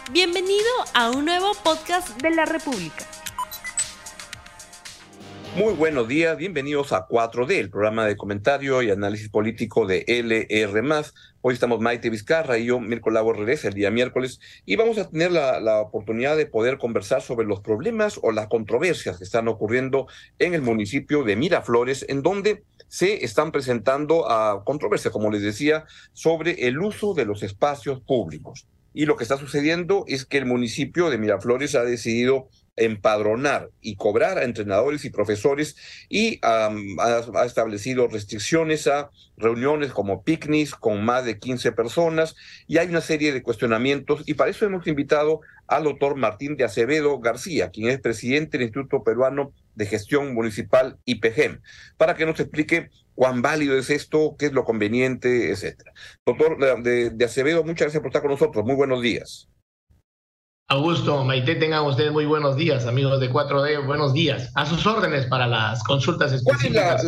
Bienvenido a un nuevo podcast de la República. Muy buenos días, bienvenidos a 4D, el programa de comentario y análisis político de LR+. Hoy estamos Maite Vizcarra y yo, Mirko Lago, regresa el día miércoles y vamos a tener la oportunidad de poder conversar sobre los problemas o las controversias que están ocurriendo en el municipio de Miraflores, en donde se están presentando controversias, como les decía, sobre el uso de los espacios públicos. Y lo que está sucediendo es que el municipio de Miraflores ha decidido empadronar y cobrar a entrenadores y profesores y ha establecido restricciones a reuniones como picnics con más de 15 personas y hay una serie de cuestionamientos y para eso hemos invitado al doctor Martín de Acevedo García, quien es presidente del Instituto Peruano de Gestión Municipal IPGEM, para que nos explique cuán válido es esto, qué es lo conveniente, etcétera. Doctor de Acevedo, muchas gracias por estar con nosotros. Muy buenos días. Augusto, Maite, tengan ustedes muy buenos días, amigos de 4D, buenos días. A sus órdenes para las consultas específicas.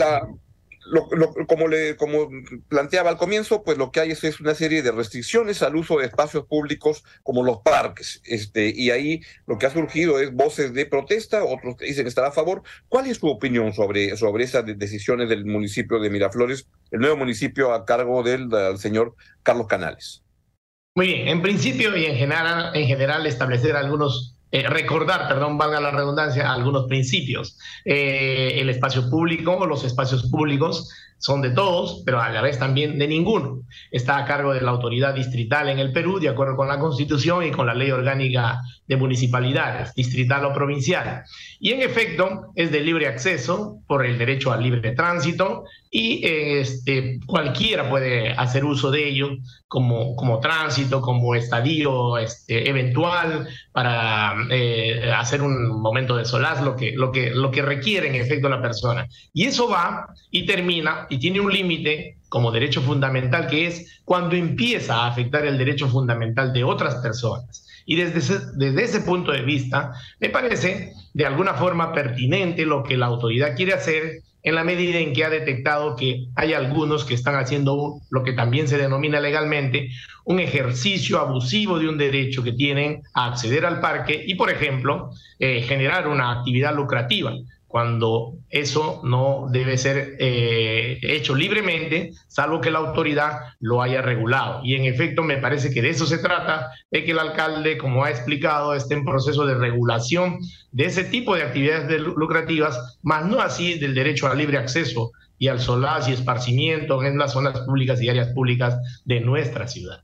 Como planteaba al comienzo, pues lo que hay es una serie de restricciones al uso de espacios públicos como los parques, y ahí lo que ha surgido es voces de protesta, otros que dicen estar a favor. ¿Cuál es su opinión sobre esas decisiones del municipio de Miraflores, el nuevo municipio a cargo del señor Carlos Canales? Muy bien, en principio y en general establecer valga la redundancia, algunos principios. El espacio público o los espacios públicos son de todos, pero a la vez también de ninguno. Está a cargo de la autoridad distrital en el Perú, de acuerdo con la Constitución y con la Ley Orgánica de Municipalidades, distrital o provincial. Y en efecto es de libre acceso por el derecho al libre tránsito y cualquiera puede hacer uso de ello como tránsito, como estadio eventual para hacer un momento de solaz, lo que requiere en efecto la persona. Y eso va y termina y tiene un límite como derecho fundamental, que es cuando empieza a afectar el derecho fundamental de otras personas. Y desde ese punto de vista, me parece de alguna forma pertinente lo que la autoridad quiere hacer en la medida en que ha detectado que hay algunos que están haciendo lo que también se denomina legalmente un ejercicio abusivo de un derecho que tienen a acceder al parque y, por ejemplo, generar una actividad lucrativa, cuando eso no debe ser hecho libremente, salvo que la autoridad lo haya regulado. Y en efecto me parece que de eso se trata, de que el alcalde, como ha explicado, esté en proceso de regulación de ese tipo de actividades lucrativas, más no así del derecho al libre acceso y al solaz y esparcimiento en las zonas públicas y áreas públicas de nuestra ciudad.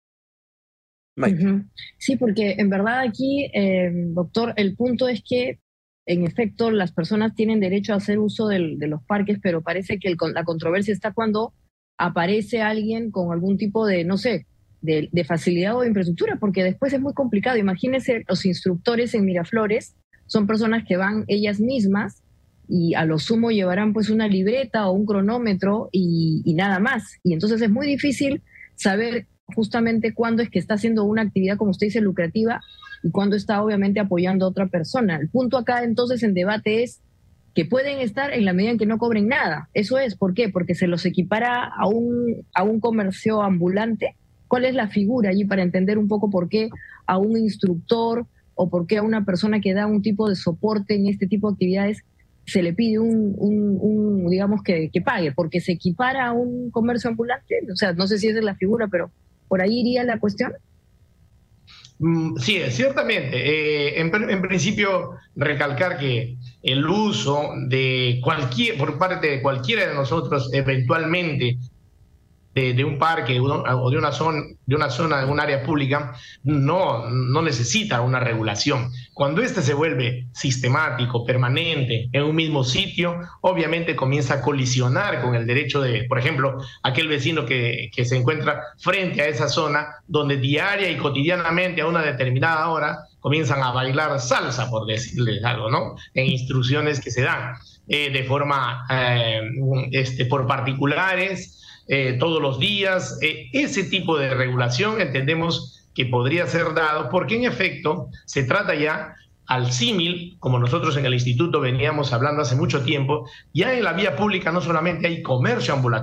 Sí, porque en verdad aquí, doctor, el punto es que en efecto, las personas tienen derecho a hacer uso de los parques, pero parece que la controversia está cuando aparece alguien con algún tipo de, no sé, de facilidad o de infraestructura, porque después es muy complicado. Imagínense, los instructores en Miraflores son personas que van ellas mismas y a lo sumo llevarán pues una libreta o un cronómetro y nada más. Y entonces es muy difícil saber justamente cuándo es que está haciendo una actividad, como usted dice, lucrativa, y cuando está obviamente apoyando a otra persona. El punto acá entonces en debate es que pueden estar en la medida en que no cobren nada. Eso es, ¿por qué? Porque se los equipara a un comercio ambulante. ¿Cuál es la figura allí para entender un poco por qué a un instructor o por qué a una persona que da un tipo de soporte en este tipo de actividades se le pide digamos que pague? Porque se equipara a un comercio ambulante. O sea, no sé si esa es la figura, pero ¿por ahí iría la cuestión? Sí, ciertamente. En principio, recalcar que el uso por parte de cualquiera de nosotros, eventualmente, de un parque o de una zona, de un área pública, no necesita una regulación. Cuando este se vuelve sistemático, permanente, en un mismo sitio, obviamente comienza a colisionar con el derecho de, por ejemplo, aquel vecino que se encuentra frente a esa zona, donde diaria y cotidianamente a una determinada hora comienzan a bailar salsa, por decirles algo, ¿no? En instrucciones que se dan de forma por particulares, todos los días. Ese tipo de regulación entendemos que podría ser dado porque en efecto se trata ya al símil, como nosotros en el instituto veníamos hablando hace mucho tiempo, ya en la vía pública no solamente hay comercio ambulatorio,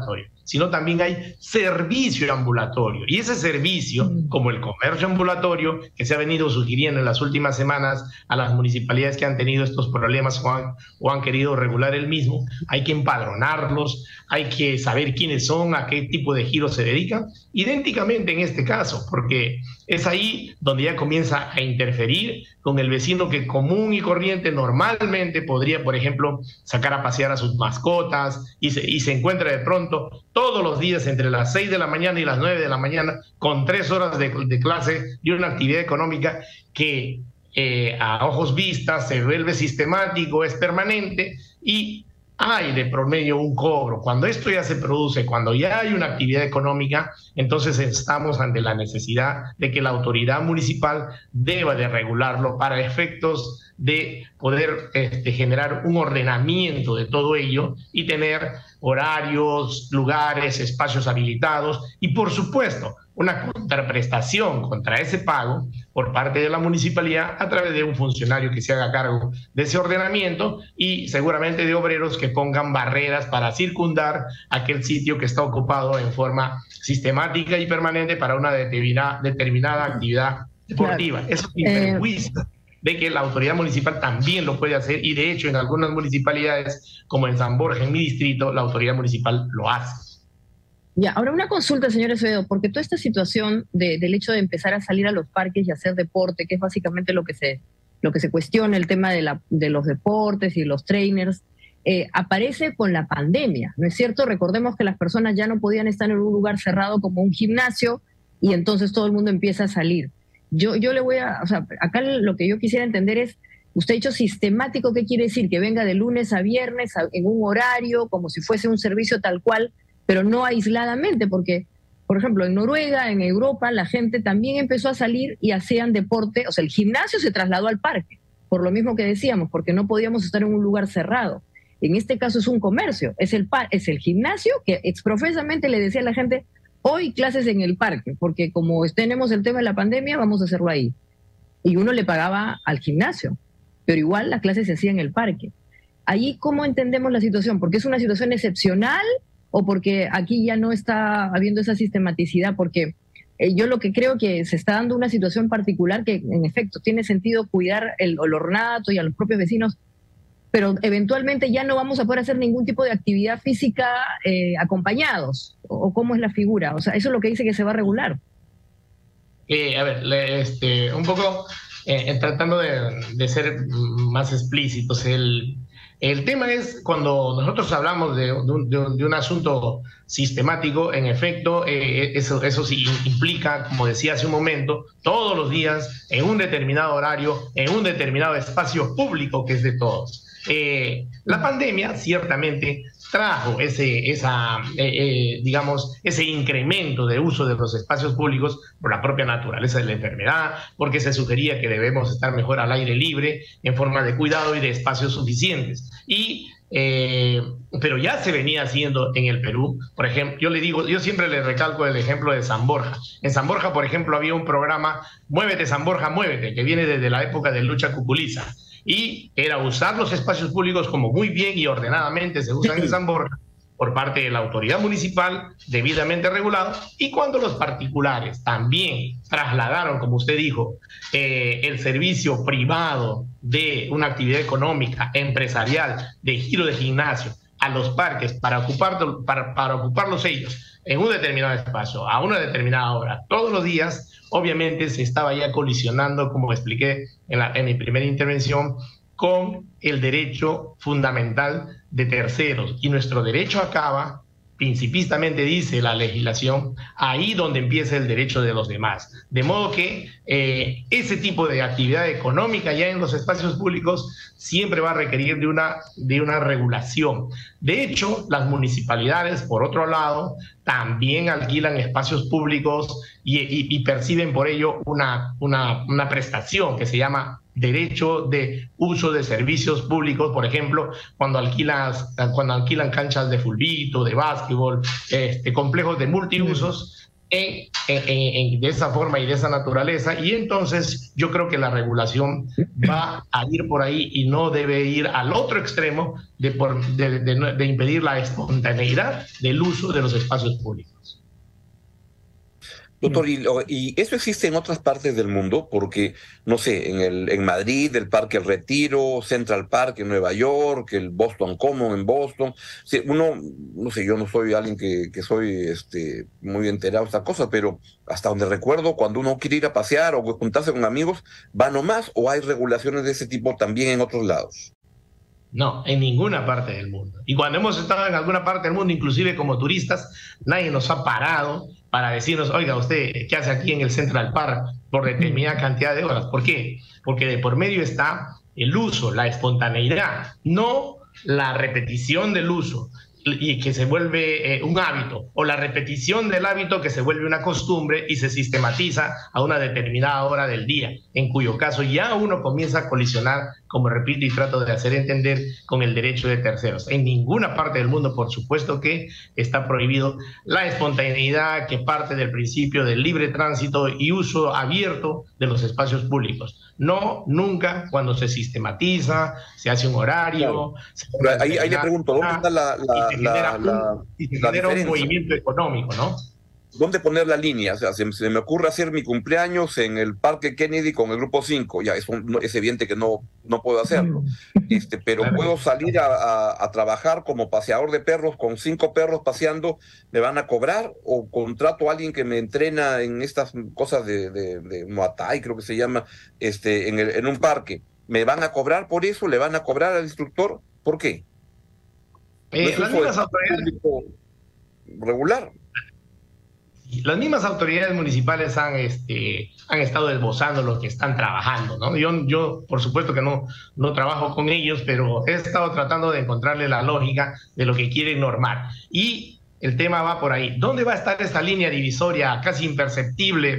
sino también hay servicio ambulatorio. Y ese servicio, como el comercio ambulatorio, que se ha venido sugiriendo en las últimas semanas a las municipalidades que han tenido estos problemas o han querido regular el mismo, hay que empadronarlos, hay que saber quiénes son, a qué tipo de giro se dedican, idénticamente en este caso, porque es ahí donde ya comienza a interferir con el vecino que común y corriente normalmente podría, por ejemplo, sacar a pasear a sus mascotas y se encuentra de pronto todos los días entre las 6 de la mañana y las 9 de la mañana con 3 horas de clase de una actividad económica que a ojos vistas se vuelve sistemático, es permanente y hay de promedio un cobro. Cuando esto ya se produce, cuando ya hay una actividad económica, entonces estamos ante la necesidad de que la autoridad municipal deba de regularlo para efectos de poder generar un ordenamiento de todo ello y tener horarios, lugares, espacios habilitados y, por supuesto, una contraprestación contra ese pago por parte de la municipalidad a través de un funcionario que se haga cargo de ese ordenamiento y seguramente de obreros que pongan barreras para circundar aquel sitio que está ocupado en forma sistemática y permanente para una determinada actividad deportiva. Claro. Eso sin perjuicio de que la autoridad municipal también lo puede hacer y de hecho en algunas municipalidades como en San Borja, en mi distrito, la autoridad municipal lo hace. Ya, ahora una consulta, señor Acevedo, porque toda esta situación del hecho de empezar a salir a los parques y hacer deporte, que es básicamente lo que se cuestiona, el tema de los deportes y los trainers, aparece con la pandemia, ¿no es cierto? Recordemos que las personas ya no podían estar en un lugar cerrado como un gimnasio y entonces todo el mundo empieza a salir. Yo le voy a, o sea, acá lo que yo quisiera entender es, usted ha dicho sistemático, ¿qué quiere decir? Que venga de lunes a viernes en un horario, como si fuese un servicio tal cual, pero no aisladamente, porque, por ejemplo, en Noruega, en Europa, la gente también empezó a salir y hacían deporte, o sea, el gimnasio se trasladó al parque, por lo mismo que decíamos, porque no podíamos estar en un lugar cerrado. En este caso es un comercio, es el gimnasio que exprofesamente le decía a la gente, hoy clases en el parque, porque como tenemos el tema de la pandemia, vamos a hacerlo ahí. Y uno le pagaba al gimnasio, pero igual las clases se hacían en el parque. Ahí, ¿cómo entendemos la situación? ¿Porque es una situación excepcional o porque aquí ya no está habiendo esa sistematicidad? Porque yo lo que creo que se está dando una situación particular que, en efecto, tiene sentido cuidar el ornato y a los propios vecinos, pero eventualmente ya no vamos a poder hacer ningún tipo de actividad física acompañados. ¿O cómo es la figura? O sea, eso es lo que dice que se va a regular. A ver, un poco tratando de ser más explícitos, el tema es cuando nosotros hablamos de un asunto sistemático, en efecto, eso sí implica, como decía hace un momento, todos los días, en un determinado horario, en un determinado espacio público que es de todos. La pandemia ciertamente trajo ese incremento de uso de los espacios públicos por la propia naturaleza de la enfermedad, porque se sugería que debemos estar mejor al aire libre, en forma de cuidado y de espacios suficientes. Pero ya se venía haciendo en el Perú. Por ejemplo, yo siempre le recalco el ejemplo de San Borja. En San Borja, por ejemplo, había un programa Muévete San Borja, Muévete, que viene desde la época de Lucha Cuculiza. Y era usar los espacios públicos como muy bien y ordenadamente se usan en San Borja por parte de la autoridad municipal debidamente regulado, y cuando los particulares también trasladaron, como usted dijo, el servicio privado de una actividad económica, empresarial, de giro de gimnasio a los parques para ocuparlos ellos en un determinado espacio, a una determinada hora, todos los días, obviamente se estaba ya colisionando, como expliqué en mi primera intervención, con el derecho fundamental de terceros. Y nuestro derecho acaba, principistamente dice la legislación, ahí donde empieza el derecho de los demás. De modo que ese tipo de actividad económica ya en los espacios públicos siempre va a requerir de una regulación. De hecho, las municipalidades, por otro lado, también alquilan espacios públicos y perciben por ello una prestación que se llama derecho de uso de servicios públicos. Por ejemplo, cuando alquilan canchas de fulbito, de básquetbol, complejos de multiusos, de esa forma y de esa naturaleza, y entonces yo creo que la regulación va a ir por ahí y no debe ir al otro extremo de impedir la espontaneidad del uso de los espacios públicos. Doctor, ¿y eso existe en otras partes del mundo? Porque, no sé, en Madrid, el Parque El Retiro, Central Park en Nueva York, el Boston Common en Boston. Sí, no sé, yo no soy alguien que soy muy enterado de estas cosas, pero hasta donde recuerdo, cuando uno quiere ir a pasear o juntarse con amigos, ¿va nomás o hay regulaciones de ese tipo también en otros lados? No, en ninguna parte del mundo. Y cuando hemos estado en alguna parte del mundo, inclusive como turistas, nadie nos ha parado para decirnos, oiga, usted, ¿qué hace aquí en el Central Park por determinada cantidad de horas? ¿Por qué? Porque de por medio está el uso, la espontaneidad, no la repetición del uso y que se vuelve un hábito, o la repetición del hábito que se vuelve una costumbre y se sistematiza a una determinada hora del día, en cuyo caso ya uno comienza a colisionar, como repito y trato de hacer entender, con el derecho de terceros. En ninguna parte del mundo, por supuesto, que está prohibido la espontaneidad que parte del principio del libre tránsito y uso abierto de los espacios públicos. No, nunca cuando se sistematiza, se hace un horario. Claro. Ahí le pregunto, ¿dónde está se genera un movimiento económico, ¿no? ¿Dónde poner la línea? O sea, se me ocurre hacer mi cumpleaños en el Parque Kennedy con el Grupo 5. Ya, es evidente que no puedo hacerlo. Pero claro, puedo salir a trabajar como paseador de perros con 5 perros paseando. ¿Me van a cobrar? ¿O contrato a alguien que me entrena en estas cosas de Muay Thai, creo que se llama, en un parque? ¿Me van a cobrar por eso? ¿Le van a cobrar al instructor? ¿Por qué? Las mismas autoridades regular. Las mismas autoridades municipales han estado esbozando lo que están trabajando, ¿no? Yo por supuesto que no trabajo con ellos, pero he estado tratando de encontrarle la lógica de lo que quieren normar. Y el tema va por ahí. ¿Dónde va a estar esta línea divisoria casi imperceptible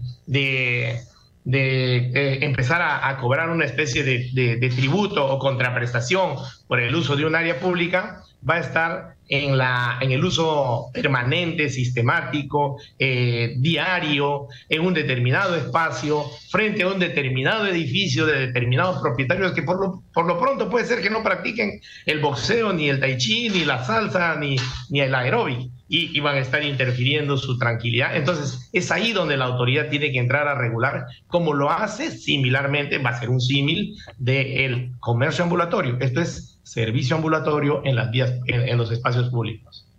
de empezar a cobrar una especie de tributo o contraprestación por el uso de un área pública? Va a estar en el uso permanente, sistemático, diario, en un determinado espacio, frente a un determinado edificio de determinados propietarios que por lo pronto puede ser que no practiquen el boxeo, ni el tai chi, ni la salsa, ni el aeróbic, y van a estar interfiriendo su tranquilidad. Entonces, es ahí donde la autoridad tiene que entrar a regular, como lo hace similarmente, va a ser un símil del comercio ambulatorio. Esto es servicio ambulatorio en las vías, en los espacios públicos.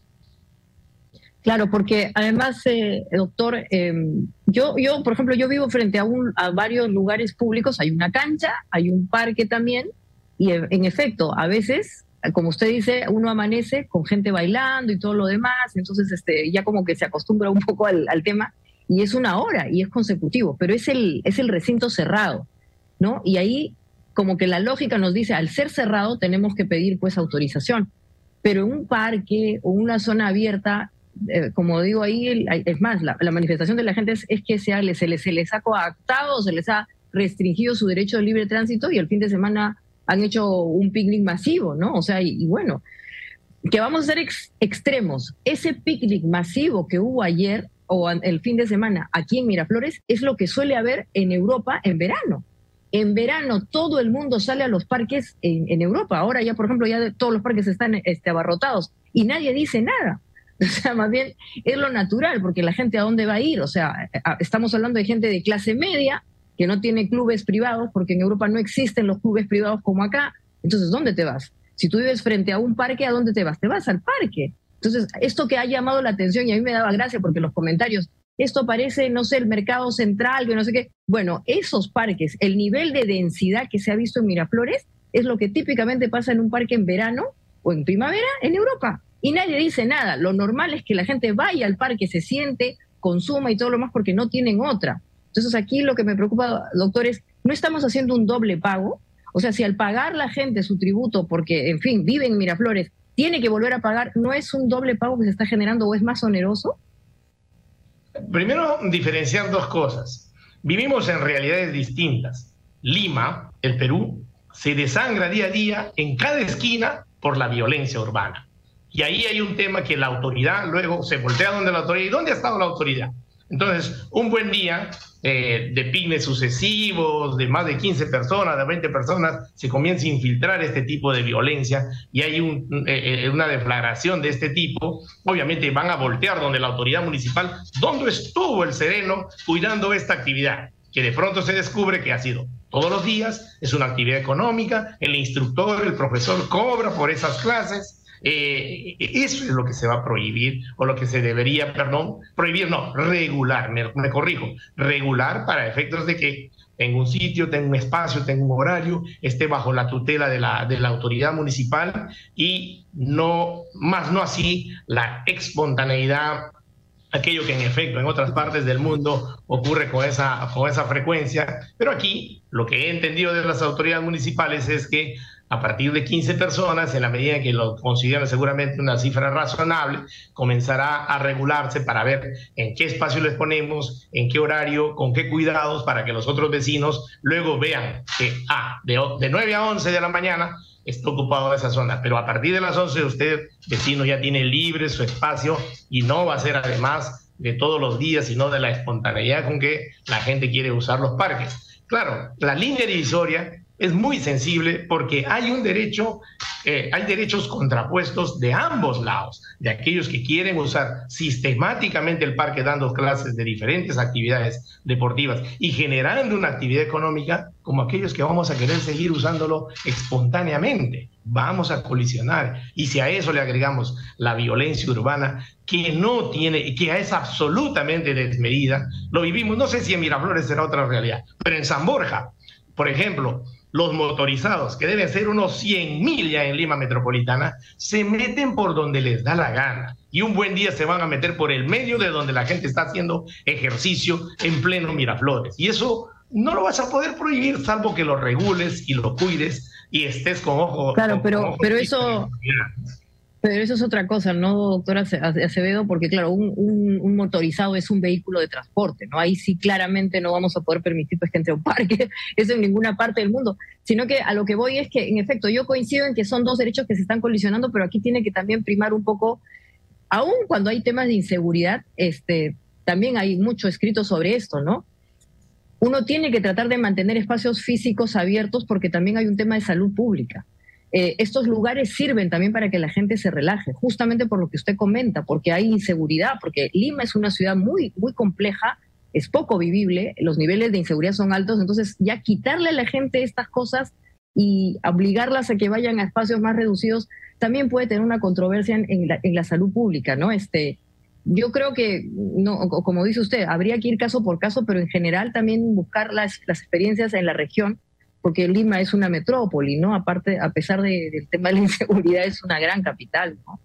Claro, porque además, doctor, yo, por ejemplo, yo vivo frente a varios lugares públicos, hay una cancha, hay un parque también, y en efecto, a veces, como usted dice, uno amanece con gente bailando y todo lo demás, entonces ya como que se acostumbra un poco al tema, y es una hora, y es consecutivo, pero es el recinto cerrado, ¿no? Y ahí como que la lógica nos dice, al ser cerrado tenemos que pedir pues autorización, pero en un parque o una zona abierta, como digo ahí, es más, la manifestación de la gente es que se les ha coactado, se les ha restringido su derecho de libre tránsito, y el fin de semana han hecho un picnic masivo, ¿no? O sea, y bueno, que vamos a ser extremos. Ese picnic masivo que hubo ayer o el fin de semana aquí en Miraflores es lo que suele haber en Europa en verano. En verano todo el mundo sale a los parques en Europa. Ahora ya, por ejemplo, ya todos los parques están abarrotados y nadie dice nada. O sea, más bien es lo natural, porque la gente ¿a dónde va a ir? O sea, estamos hablando de gente de clase media que no tiene clubes privados, porque en Europa no existen los clubes privados como acá. Entonces, ¿dónde te vas? Si tú vives frente a un parque, ¿a dónde te vas? Te vas al parque. Entonces, esto que ha llamado la atención, y a mí me daba gracia porque los comentarios, esto parece, no sé, el mercado central, que no sé qué. Bueno, esos parques, el nivel de densidad que se ha visto en Miraflores es lo que típicamente pasa en un parque en verano o en primavera en Europa. Y nadie dice nada. Lo normal es que la gente vaya al parque, se siente, consuma y todo lo más, porque no tienen otra. Entonces aquí lo que me preocupa, doctor, es no estamos haciendo un doble pago. O sea, si al pagar la gente su tributo, porque, en fin, vive en Miraflores, tiene que volver a pagar, ¿no es un doble pago que se está generando o es más oneroso? Primero, diferenciar dos cosas. Vivimos en realidades distintas. Lima, el Perú, se desangra día a día en cada esquina por la violencia urbana. Y ahí hay un tema que la autoridad luego se voltea donde la autoridad. ¿Y dónde ha estado la autoridad? Entonces, un buen día de picnics sucesivos, de más de 15 personas, de 20 personas, se comienza a infiltrar este tipo de violencia y hay una deflagración de este tipo. Obviamente van a voltear donde la autoridad municipal, ¿dónde estuvo el sereno cuidando esta actividad? Que de pronto se descubre que ha sido todos los días, es una actividad económica, el instructor, el profesor cobra por esas clases. Eso es lo que se va a prohibir, o lo que se debería, prohibir, no, regular, me corrijo, regular para efectos de que tenga un sitio, tenga un espacio, tenga un horario, esté bajo la tutela de la autoridad municipal y no así la espontaneidad, aquello que en efecto en otras partes del mundo ocurre con esa frecuencia. Pero aquí lo que he entendido de las autoridades municipales es que a partir de 15 personas, en la medida en que lo consideran seguramente una cifra razonable, comenzará a regularse para ver en qué espacio les ponemos, en qué horario, con qué cuidados, para que los otros vecinos luego vean que de 9 a 11 de la mañana está ocupado esa zona, pero a partir de las 11 usted, vecino, ya tiene libre su espacio y no va a ser además de todos los días, sino de la espontaneidad con que la gente quiere usar los parques. Claro, la línea divisoria es muy sensible porque hay un derecho, hay derechos contrapuestos de ambos lados, de aquellos que quieren usar sistemáticamente el parque dando clases de diferentes actividades deportivas y generando una actividad económica, como aquellos que vamos a querer seguir usándolo espontáneamente. Vamos a colisionar. Y si a eso le agregamos la violencia urbana, que no tiene, que es absolutamente desmedida, lo vivimos, no sé si en Miraflores será otra realidad, pero en San Borja, por ejemplo, los motorizados, que deben ser unos 100.000 ya en Lima metropolitana, se meten por donde les da la gana. Y un buen día se van a meter por el medio de donde la gente está haciendo ejercicio en pleno Miraflores. Y eso no lo vas a poder prohibir, salvo que lo regules y lo cuides y estés con ojo. Claro, pero eso es otra cosa, ¿no, doctora Acevedo? Porque claro, un motorizado es un vehículo de transporte, ¿no? Ahí sí claramente no vamos a poder permitir pues, que entre a un parque, eso en ninguna parte del mundo. Sino que a lo que voy es que, en efecto, yo coincido en que son dos derechos que se están colisionando, pero aquí tiene que también primar un poco, aun cuando hay temas de inseguridad, también hay mucho escrito sobre esto, ¿no? Uno tiene que tratar de mantener espacios físicos abiertos porque también hay un tema de salud pública. Estos lugares sirven también para que la gente se relaje, justamente por lo que usted comenta, porque hay inseguridad, porque Lima es una ciudad muy, muy compleja, es poco vivible, los niveles de inseguridad son altos, entonces ya quitarle a la gente estas cosas y obligarlas a que vayan a espacios más reducidos también puede tener una controversia en la salud pública, ¿no? Yo creo que, no, como dice usted, habría que ir caso por caso, pero en general también buscar las experiencias en la región, porque Lima es una metrópoli, ¿no? Aparte, a pesar del tema de la inseguridad, es una gran capital, ¿no?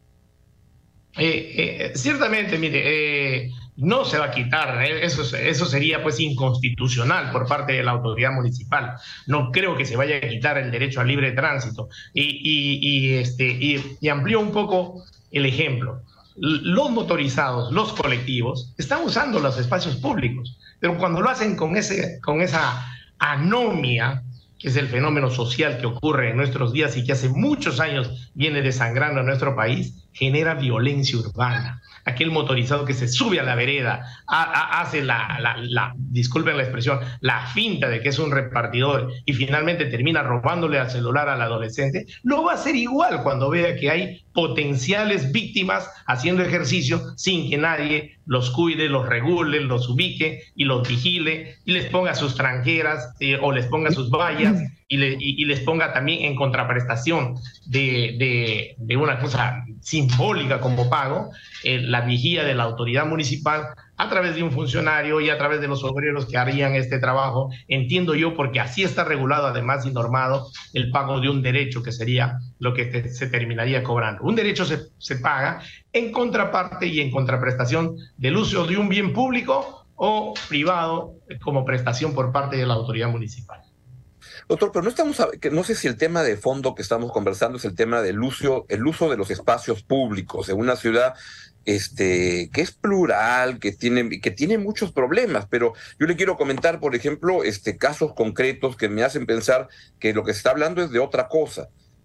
Ciertamente, mire, no se va a quitar, eso sería pues inconstitucional por parte de la autoridad municipal. No creo que se vaya a quitar el derecho al libre tránsito. Y amplío un poco el ejemplo. Los motorizados, los colectivos, están usando los espacios públicos, pero cuando lo hacen con esa anomia, que es el fenómeno social que ocurre en nuestros días y que hace muchos años viene desangrando a nuestro país, genera violencia urbana. Aquel motorizado que se sube a la vereda, hace disculpen la expresión, la finta de que es un repartidor y finalmente termina robándole al celular al adolescente, lo va a hacer igual cuando vea que hay potenciales víctimas haciendo ejercicio sin que nadie los cuide, los regule, los ubique y los vigile y les ponga sus tranqueras o les ponga sus vallas y les ponga también en contraprestación de una cosa simbólica como pago, la vigía de la autoridad municipal a través de un funcionario y a través de los obreros que harían este trabajo, entiendo yo, porque así está regulado además y normado el pago de un derecho que sería lo que se terminaría cobrando. Un derecho se paga en contraparte y en contraprestación del uso de un bien público o privado como prestación por parte de la autoridad municipal. Doctor, pero no sé si el tema de fondo que estamos conversando es el tema del uso de los espacios públicos en una ciudad que es plural, que tiene muchos problemas, pero yo le quiero comentar, por ejemplo, casos concretos que me hacen pensar que lo que se está hablando es de otra cosa.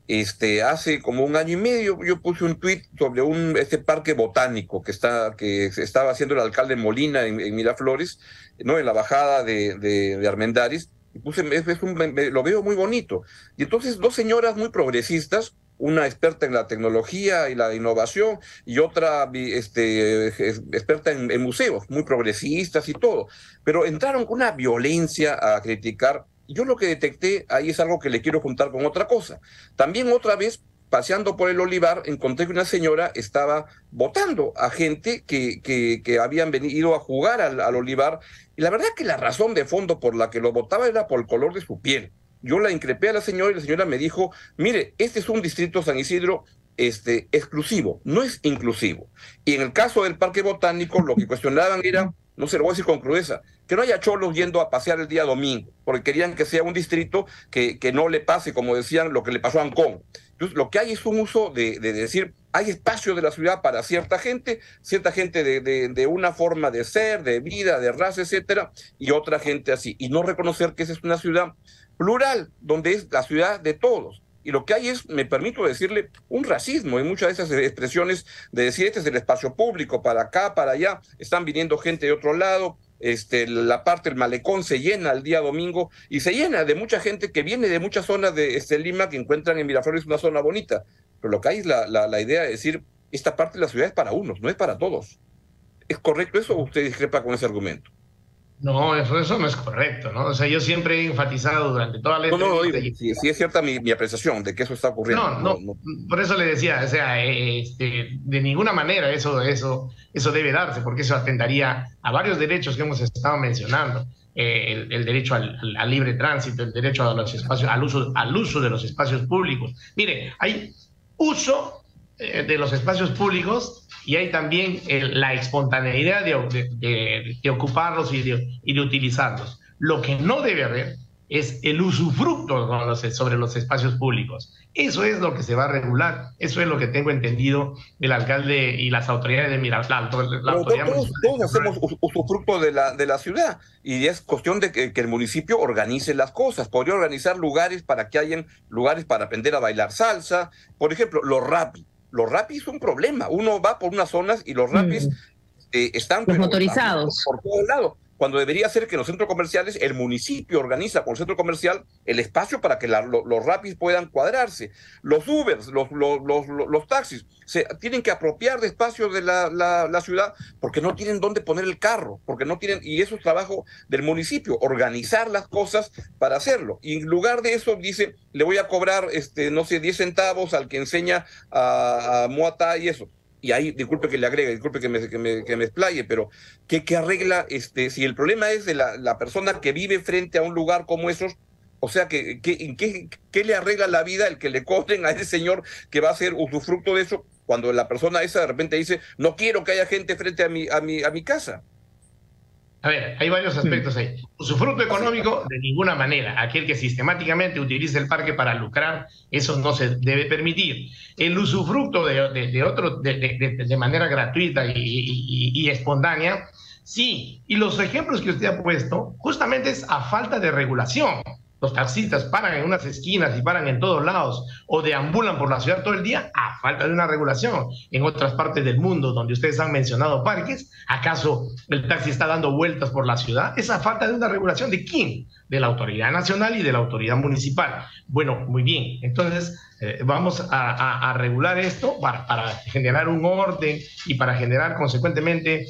hace como un año y medio yo puse un tuit sobre este parque botánico que estaba haciendo el alcalde Molina en Miraflores, ¿no? En la bajada de Armendáriz, y puse, lo veo muy bonito. Y entonces dos señoras muy progresistas, una experta en la tecnología y la innovación, y otra experta en museos, muy progresistas y todo, pero entraron con una violencia a criticar. Yo lo que detecté ahí es algo que le quiero juntar con otra cosa. También otra vez, paseando por el Olivar, encontré que una señora estaba votando a gente que habían ido a jugar al Olivar, y la verdad que la razón de fondo por la que lo votaba era por el color de su piel. Yo la increpé a la señora y la señora me dijo, mire, este es un distrito San Isidro exclusivo, no es inclusivo. Y en el caso del Parque Botánico, lo que cuestionaban era, no se lo voy a decir con crudeza, que no haya cholos yendo a pasear el día domingo, porque querían que sea un distrito que no le pase, como decían, lo que le pasó a Ancón. Entonces, lo que hay es un uso de decir, hay espacio de la ciudad para cierta gente de una forma de ser, de vida, de raza, etcétera, y otra gente así, y no reconocer que esa es una ciudad plural, donde es la ciudad de todos. Y lo que hay es, me permito decirle, un racismo en muchas de esas expresiones de decir, este es el espacio público, para acá, para allá, están viniendo gente de otro lado, la parte del malecón se llena el día domingo, y se llena de mucha gente que viene de muchas zonas de Lima, que encuentran en Miraflores una zona bonita. Pero lo que hay es la idea de decir, esta parte de la ciudad es para unos, no es para todos. ¿Es correcto eso o usted discrepa con ese argumento? No, eso no es correcto, ¿no? O sea, yo siempre he enfatizado durante toda la entrevista... Sí es cierta mi apreciación de que eso está ocurriendo. No, por eso le decía, o sea, de ninguna manera eso debe darse, porque eso atentaría a varios derechos que hemos estado mencionando. El derecho al libre tránsito, el derecho a los espacios, al uso de los espacios públicos. Mire, hay uso de los espacios públicos y hay también la espontaneidad de ocuparlos y de utilizarlos. Lo que no debe haber es el usufructo sobre los espacios públicos. Eso es lo que se va a regular, eso es lo que tengo entendido el alcalde y las autoridades de Miraflores. Todos hacemos usufructo de la ciudad, y es cuestión de que el municipio organice las cosas. Podría organizar lugares para que hayan lugares para aprender a bailar salsa. Por ejemplo, los rapis. Los rapis es un problema. Uno va por unas zonas y los rapis están los motorizados por todos lados, cuando debería ser que en los centros comerciales el municipio organiza con el centro comercial el espacio para que los rapis puedan cuadrarse. Los Ubers, los taxis, se tienen que apropiar de espacios de la ciudad porque no tienen dónde poner el carro, porque no tienen, y eso es trabajo del municipio, organizar las cosas para hacerlo. Y en lugar de eso dice, le voy a cobrar, 10 centavos al que enseña a Muay Thai y eso. Y ahí, disculpe que le agregue, disculpe que me explaye, pero ¿qué arregla si el problema es de la persona que vive frente a un lugar como esos? O sea, ¿qué le arregla la vida el que le cobren a ese señor que va a hacer usufructo de eso cuando la persona esa de repente dice, no quiero que haya gente frente a mi casa? A ver, hay varios aspectos ahí. Usufructo económico, de ninguna manera. Aquel que sistemáticamente utiliza el parque para lucrar, eso no se debe permitir. El usufructo de manera gratuita y espontánea, sí. Y los ejemplos que usted ha puesto, justamente es a falta de regulación. Los taxistas paran en unas esquinas y paran en todos lados, o deambulan por la ciudad todo el día a falta de una regulación. En otras partes del mundo donde ustedes han mencionado parques, ¿acaso el taxi está dando vueltas por la ciudad? ¿Esa falta de una regulación de quién? De la autoridad nacional y de la autoridad municipal. Bueno, muy bien. Entonces, vamos a regular esto para generar un orden y para generar consecuentemente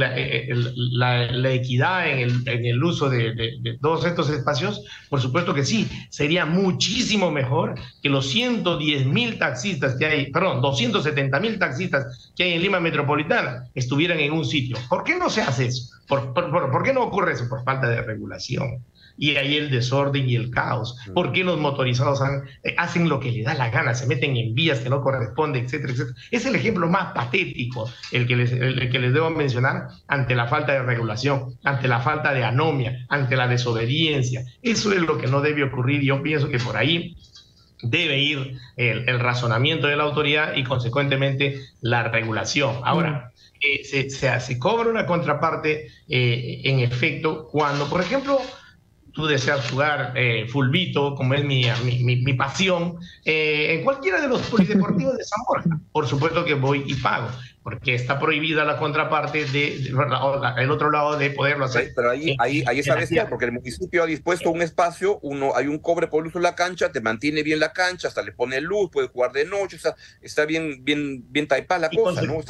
la equidad en el uso de todos estos espacios. Por supuesto que sí, sería muchísimo mejor que los 110.000 taxistas que hay, perdón, 270.000 taxistas que hay en Lima Metropolitana estuvieran en un sitio. ¿Por qué no se hace eso? ¿Por qué no ocurre eso? Por falta de regulación. Y ahí el desorden y el caos. ¿Por qué los motorizados hacen lo que les da la gana? Se meten en vías que no corresponden, etcétera, etcétera. Es el ejemplo más patético el que les debo mencionar ante la falta de regulación, ante la falta de anomia, ante la desobediencia. Eso es lo que no debe ocurrir. Yo pienso que por ahí debe ir el razonamiento de la autoridad y consecuentemente la regulación. Ahora, se cobra una contraparte en efecto cuando, por ejemplo, tú deseas jugar fulbito, como es mi pasión, en cualquiera de los polideportivos de San Borja, por supuesto que voy y pago, porque está prohibida la contraparte el otro lado de poderlo hacer. Pero ahí sabes qué, porque el municipio ha dispuesto un espacio, hay un cobre por el uso de la cancha, te mantiene bien la cancha, hasta le pone luz, puedes jugar de noche, o sea, está bien taipada la cosa, ¿no?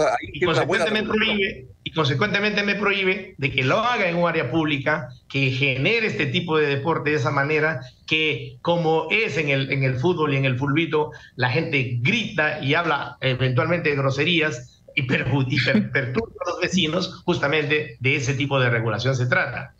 Consecuentemente me prohíbe de que lo haga en un área pública, que genere este tipo de deporte de esa manera, que como es en el fútbol y en el fulbito, la gente grita y habla eventualmente de groserías y perturba a los vecinos. Justamente de ese tipo de regulación se trata,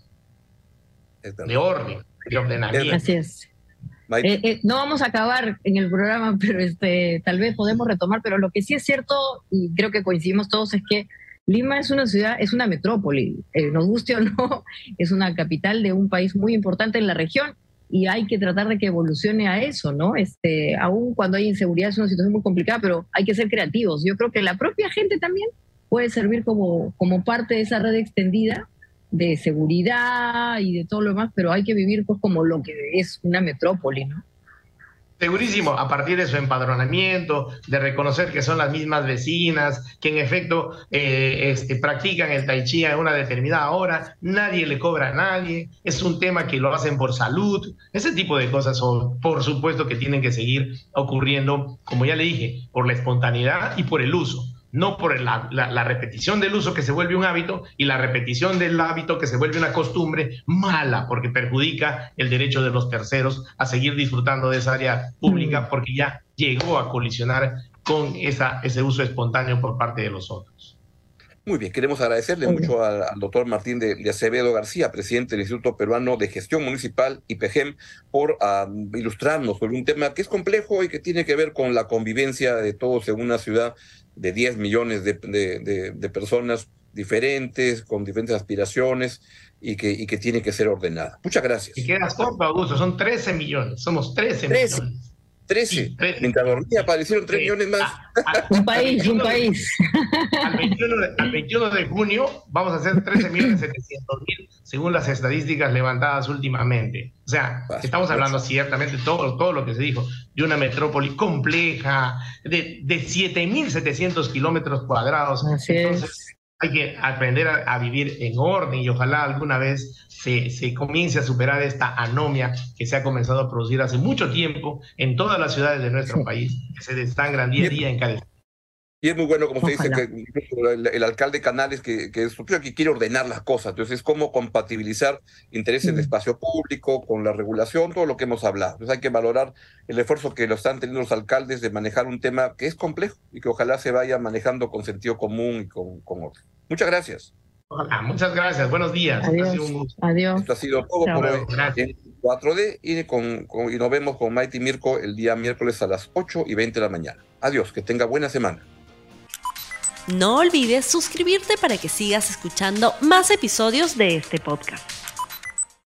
de orden, de ordenamiento. Así es. No vamos a acabar en el programa, pero tal vez podemos retomar, pero lo que sí es cierto, y creo que coincidimos todos, es que Lima es una ciudad, es una metrópoli, nos guste o no, es una capital de un país muy importante en la región y hay que tratar de que evolucione a eso, ¿no? Aún cuando hay inseguridad es una situación muy complicada, pero hay que ser creativos. Yo creo que la propia gente también puede servir como parte de esa red extendida de seguridad y de todo lo demás, pero hay que vivir pues como lo que es una metrópoli, ¿no? Segurísimo, a partir de su empadronamiento, de reconocer que son las mismas vecinas, que en efecto practican el tai chi a una determinada hora, nadie le cobra a nadie, es un tema que lo hacen por salud, ese tipo de cosas son, por supuesto que tienen que seguir ocurriendo, como ya le dije, por la espontaneidad y por el uso. No por la repetición del uso que se vuelve un hábito y la repetición del hábito que se vuelve una costumbre mala porque perjudica el derecho de los terceros a seguir disfrutando de esa área pública porque ya llegó a colisionar con ese uso espontáneo por parte de los otros. Muy bien, queremos agradecerle mucho al doctor Martín de Acevedo García, presidente del Instituto Peruano de Gestión Municipal, IPGEM, por ilustrarnos sobre un tema que es complejo y que tiene que ver con la convivencia de todos en una ciudad de 10 millones de personas diferentes, con diferentes aspiraciones y que tiene que ser ordenada. Muchas gracias. Y quedas corto, Augusto, son 13 millones, somos 13 millones. 13. Mientras dormía aparecieron 3 millones más. Un país. Al 21 de junio vamos a hacer 13.700.000 según las estadísticas levantadas últimamente. O sea, estamos hablando ciertamente todo lo que se dijo, de una metrópoli compleja, de 7.700 kilómetros cuadrados. Entonces, hay que aprender a vivir en orden y ojalá alguna vez se comience a superar esta anomia que se ha comenzado a producir hace mucho tiempo en todas las ciudades de nuestro país, que se desangran día a día en cada estado. Y es muy bueno, como usted dice, que el alcalde Canales que quiere ordenar las cosas. Entonces, es cómo compatibilizar intereses de espacio público con la regulación, todo lo que hemos hablado. Entonces, hay que valorar el esfuerzo que lo están teniendo los alcaldes de manejar un tema que es complejo y que ojalá se vaya manejando con sentido común y con orden. Muchas gracias. Hola, muchas gracias. Buenos días. Adiós. Ha sido un gusto. Adiós. Esto ha sido todo por hoy en 4D y nos vemos con Maite y Mirko el día miércoles a las 8:20 de la mañana. Adiós, que tenga buena semana. No olvides suscribirte para que sigas escuchando más episodios de este podcast.